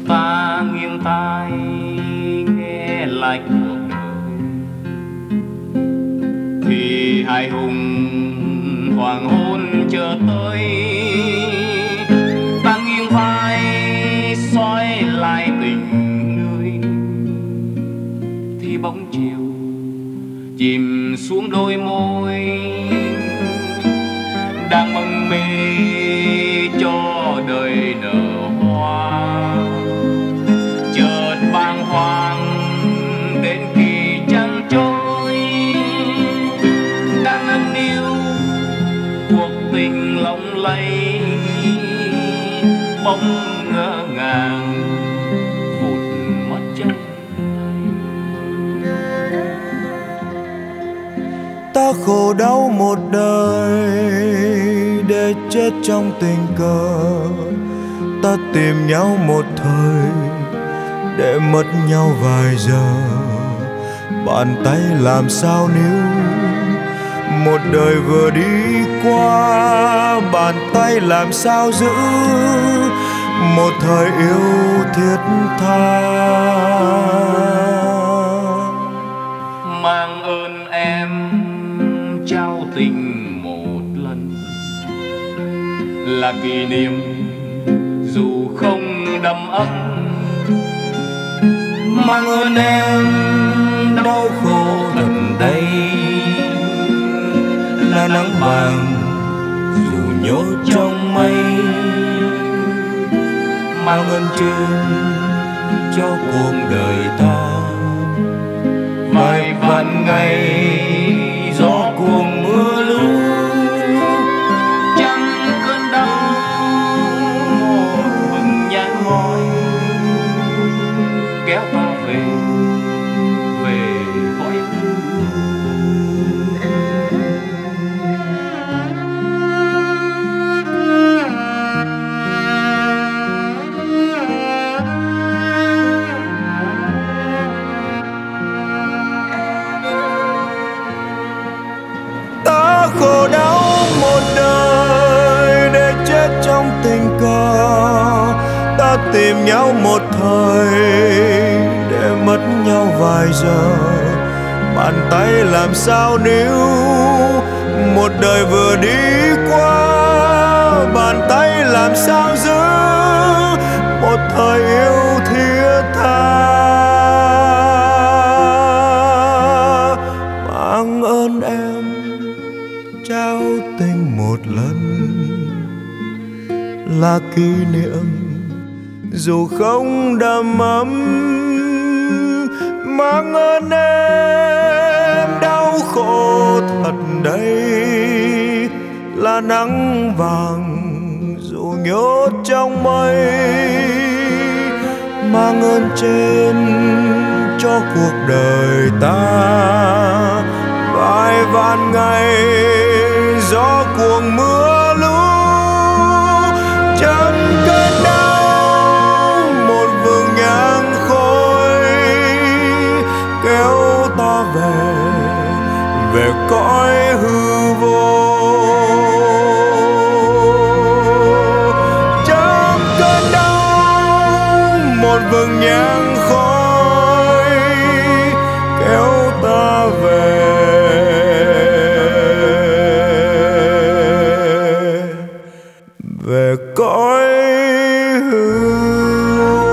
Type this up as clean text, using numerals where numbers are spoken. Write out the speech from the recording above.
ta nghiêng tai nghe lại cuộc đời thì hai hùng hoàng hôn chờ tới. Ta nghiêng vai soi lại tình người thì bóng chiều chìm xuống đôi môi đang mong mê cho đời nở hoa. Chợt bàng hoàng đến kỳ trăng trôi đang nâng niu cuộc tình lộng lẫy bỗng ngỡ ngàng vụt mất chân. Ta khổ đau một đời để chết trong tình cờ. Ta tìm nhau một thời để mất nhau vài giờ. Bàn tay làm sao níu một đời vừa đi qua. Bàn tay làm sao giữ một thời yêu thiết tha. Mang ơn em trao tình một lần là kỷ niệm dù không đậm ấm. Mang ơn em đau khổ thật đây là nắng vàng dù nhốt trong mây. Mang ơn trên cho cuộc đời ta vài vạn ngày gió cuồng mưa lũ. Chẳng cơn đau một vầng nhang ngói kéo ta về cõi hư. Ta khổ đau một đời để chết trong tình cờ. Ta tìm nhau một thời để mất nhau vài giờ. Bàn tay làm sao níu một đời vừa đi qua. Bàn tay làm sao giữ một thời yêu thiết tha. Mang ơn em trao tình một lần là kỷ niệm dù không đầm ấm. Mang ơn em đau khổ thật đây là nắng vàng dù nhốt trong mây. Mang ơn trên cho cuộc đời ta vài vạn ngày gió cuồng mưa lũ. Chẳng cơn đau một vầng nhang khói kéo ta về cõi hư vô. Chẳng cơn đau một vầng nhang khói kéo ta về cõi hư vô.